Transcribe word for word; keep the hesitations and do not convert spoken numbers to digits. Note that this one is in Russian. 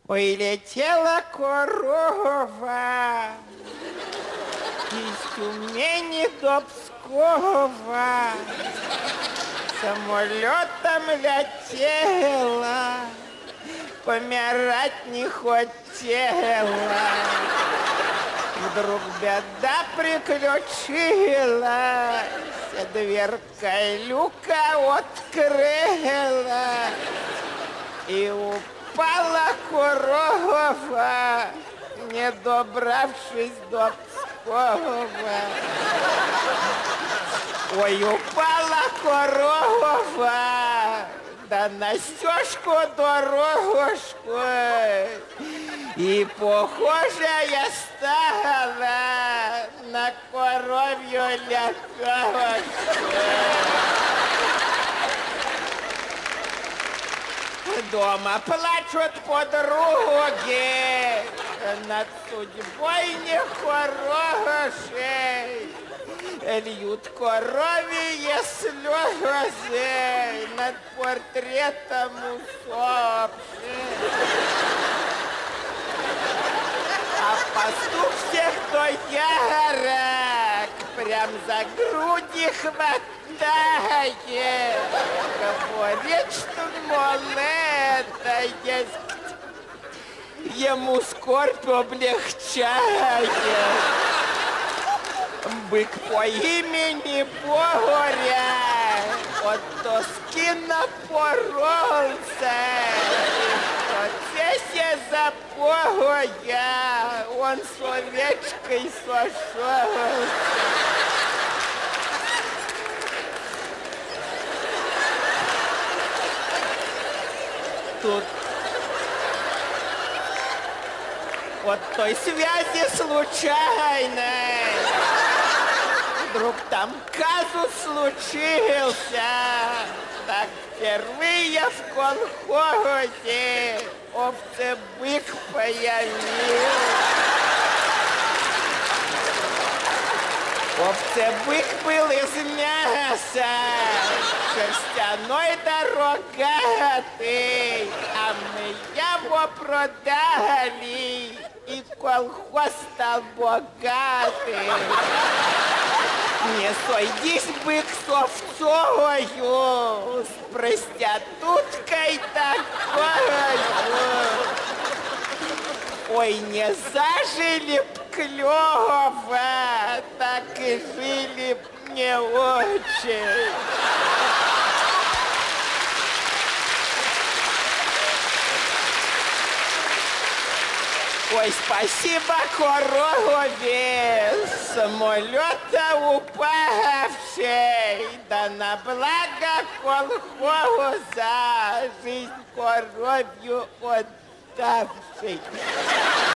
Ой, летела корова из Тюмени до Пскова, самолетом летела, помирать не хотела. Вдруг беда приключилась, дверка люка открыла, и упала корова, не добравшись до Пскова. Ой, упала корова, да на стежку дорожку, и похожая стала на коровью лепешку. Дома плачут подруги над судьбой нехорошей, льют коровьи слезы над портретом усопшей. А пастух всех то ярок, прям за груди хватает, говорит, что, мол, это есть, ему скорбь облегчает. Бык по имени Боря от доски напоролся, в процессе запоя он с овечкой сошелся. Тут от той связи случайной вдруг там казус случился, так впервые в колхозе овцебык появился. Овцебык был из мяса, шерстяной да рогатый, а мы его продали, и колхоз стал богатый. Не сойдись, бык, с овцою, с проституткой такой. Ой, не зажили б клёво, так и жили б не очень. Ой, спасибо корове, с самолета упавшей, да на благо колхоза жизнь коровью отдавшей.